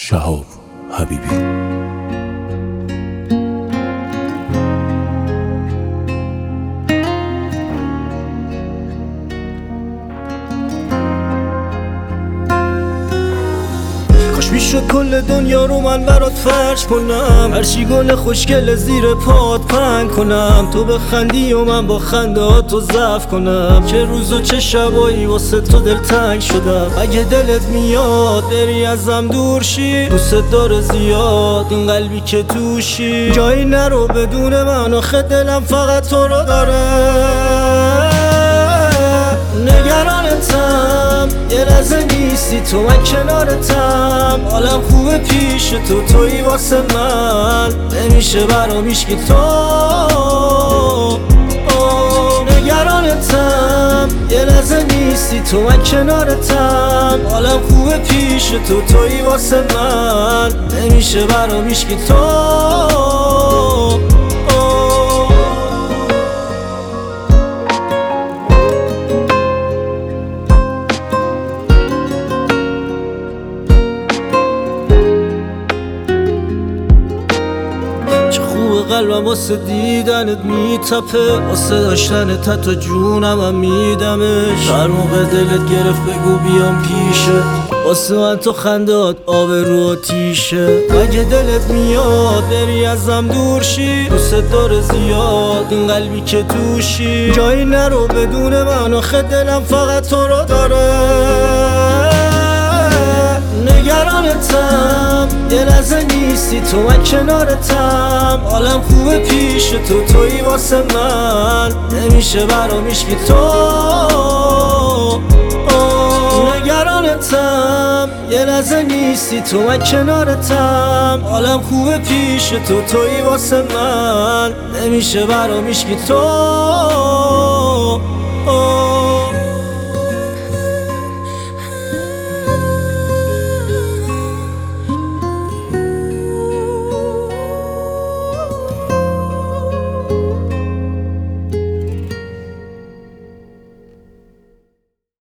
شهاب حبیبی. میشد کل دنیا رو من برات فرش کنم، هرچی گل خوشگل زیر پات پنگ کنم، تو بخندی و من با خنده ها تو ضعف کنم، چه روز و چه شبایی واسه تو دلتنگ شدم. اگه دلت میاد بری ازم دور شی، دوست داره زیاد این قلبی که توشی، جایی نرو بدون من، آخه دلم فقط تو رو داره. نگرانتم یه لحظه نیستی تو، من کنارتم، حالم خوبه پیش تو، تویی واسه من، نمیشه برام هیچکی تو. نگرانتم یه لحظه نیستی تو، من کنارتم، حالم خوبه پیش تو، تویی واسه من، نمیشه برام هیچکی تو. قلبم واسه دیدنت میتپه، واسه داشتنت حتی جونم هم میدمش، هر موقع دلت گرفت بگو بیام پیشه، واسه من تو خندات آب رو آتیشه. اگه دلت میاد بری ازم دور شی، دوست داره زیاد این قلبی که توشی، جایی نرو بدون من، آخه دلم فقط تو رو داره. نگرانتم یه لحظه نیستی تو، من کنارتم، حالم خوبه پیش تو، تویی واسه من، نمیشه برام هیچکی تو. نگرانتم یه لحظه نیستی تو، من کنارتم، حالم خوبه پیش تو، تویی واسه من، نمیشه برام هیچکی تو.